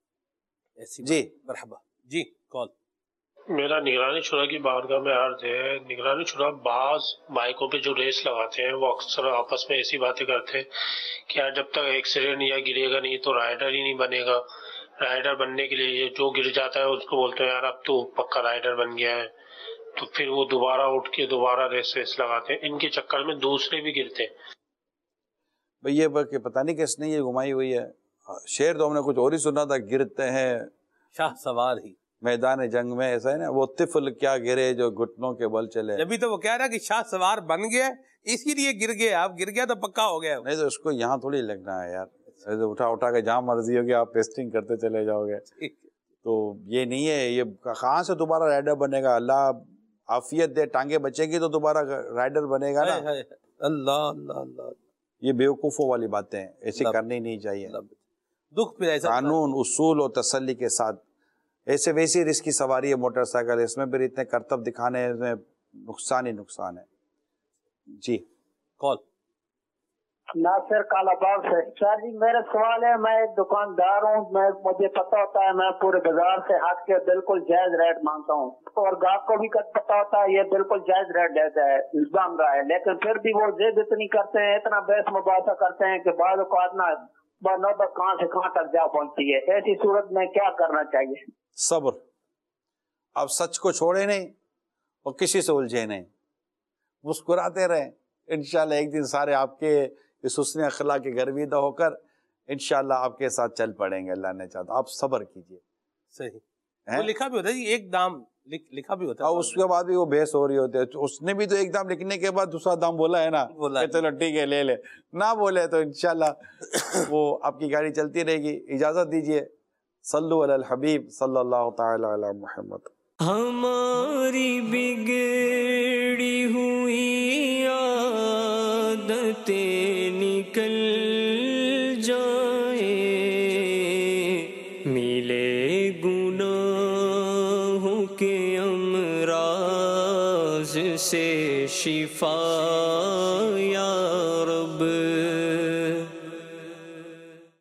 جی مرحبا. جی کال. میرا نگرانی شورا کی بارگاہ میں عرض ہے, نگرانی شورا بعض بائکوں پہ جو ریس لگاتے ہیں وہ اکثر آپس میں ایسی باتیں کرتے ہیں کہ یار جب تک ایکسیڈنٹ یا گرے گا نہیں تو رائڈر ہی نہیں بنے گا. رائڈر بننے کے لیے جو گر جاتا ہے اس کو بولتے ہیں یار اب تو پکا رائڈر بن گیا ہے, تو پھر وہ دوبارہ اٹھ کے دوبارہ ریس ریس لگاتے ہیں. ان کے چکر میں دوسرے بھی گرتے ہیں. بھئی یہ پتہ نہیں کس نے یہ گھمائی ہوئی ہے, شعر تو ہم نے کچھ اور ہی سنا تھا, گرتے ہیں شاہ سوار ہی میدان جنگ میں, ایسا ہے نا, وہ طفل کیا گرے جو گھٹنوں کے بل چلے. ابھی تو وہ کہہ رہا کہ شاہ سوار بن گیا اسی لیے گر گیا, آپ گر گیا تو پکا ہو گیا. نہیں تو اس کو یہاں تھوڑی لگنا ہے یار, اٹھا اٹھا کے جہاں مرضی ہوگی آپ پیسٹنگ کرتے چلے جاؤ گے. تو یہ نہیں ہے, یہ کہاں سے دوبارہ رائڈر بنے گا. اللہ عافیت دے, ٹانگیں بچے گی تو دوبارہ رائڈر بنے گا نا. اللہ اللہ اللہ, یہ بیوقوفوں والی باتیں ہیں, ایسی کرنی نہیں چاہیے. دکھ پہ ایسا قانون اصول اور تسلی کے ساتھ. ایسے ویسی رسک کی سواری ہے موٹر سائیکل, اس میں پھر اتنے کرتب دکھانے میں نقصان ہی نقصان ہے. جی کال. ناصر کالاباغ سے. سر جی میرا سوال ہے, میں ایک دکاندار ہوں, میں مجھے پتا ہوتا ہے میں پورے بازار سے ہٹ کے بالکل جائز ریٹ مانگتا ہوں, اور گاہک کو بھی پتا ہوتا ہے یہ بالکل جائز ریٹ دیتا ہے الزام رہا ہے, لیکن پھر بھی وہ ضد اتنی کرتے ہیں, اتنا بحث مباحثہ کرتے ہیں کہ بعض اوقات نا نوبت کہاں سے کہاں تک جا پہنچتی ہے. ایسی صورت میں کیا کرنا چاہیے؟ صبر. آپ سچ کو چھوڑے نہیں اور کسی سے الجھے نہیں, مسکراتے رہیں, انشاءاللہ ایک دن سارے آپ کے اس حسن اخلاق کے گرویدہ ہو کر انشاءاللہ آپ کے ساتھ چل پڑیں گے. اللہ نے چاہتا. آپ صبر کیجئے. صحیح. وہ لکھا بھی ہوتا ہے جی, ایک دام لکھا بھی ہوتا ہے, اور اس کے بعد بھی وہ بحث ہو رہی ہوتی ہے. اس نے بھی تو ایک دام لکھنے کے بعد دوسرا دام بولا ہے نا, چلو ٹھیک ہے لے لے, نہ بولے تو انشاءاللہ وہ آپ کی گاڑی چلتی رہے گی. اجازت دیجئے. صلو علی الحبیب صلی اللہ تعالی علی محمد. ہماری بگڑی ہوئی عادتیں نکل جائیں, ملے گناہوں کے امراض سے شفا یا رب.